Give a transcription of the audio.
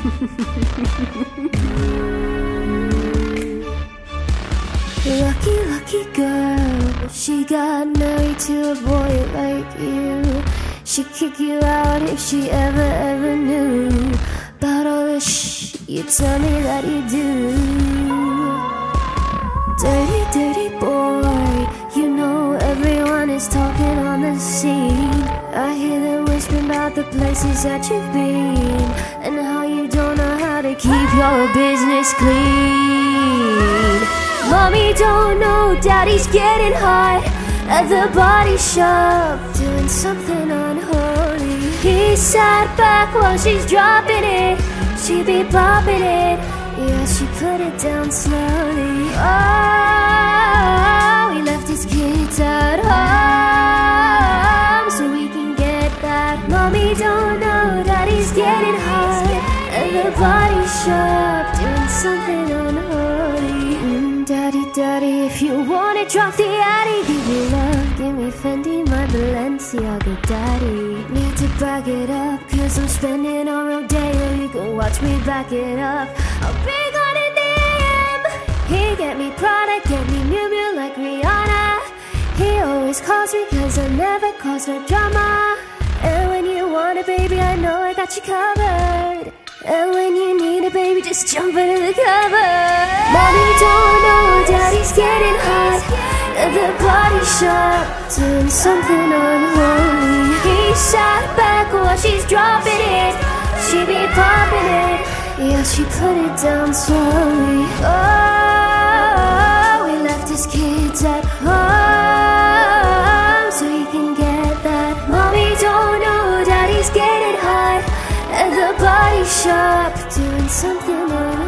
Lucky, lucky girl, she got married to a boy like you. She'd kick you out if she ever knew about all the you tell me that you do. Dirty, dirty boy, you know everyone is talking on the scene. I hear them whispering about the places that you've been and how you don't know how to keep your business clean. Mommy don't know daddy's getting hot at the body shop, doing something unholy. He sat back while she's dropping it. She be popping it, yeah, she put it down slowly. Oh, he left his kids at home so we can get that. Mommy don't know that he's getting hot at the body shop, doing something unholy. Daddy, daddy, if you wanna drop the addy, give me love, give me Fendi, my Balenciaga daddy. Need to back it up, cause I'm spending on Rodeo. You can watch me back it up. I'll be gone in the AM. He get me Prada, get me Miu Miu like Rihanna. He always calls me cause I never cause no drama. And when you want it, baby, I know I got you covered. And when you need it, baby, just jump into the cover. Mommy don't know daddy's getting hot at the body shop, doing something unholy. He sat back while she's dropping it. She be popping it, yeah, she put it down slowly. Oh, he left his kids at home so he can get that. Mommy don't know daddy's getting hot at the body shop, doing something unholy.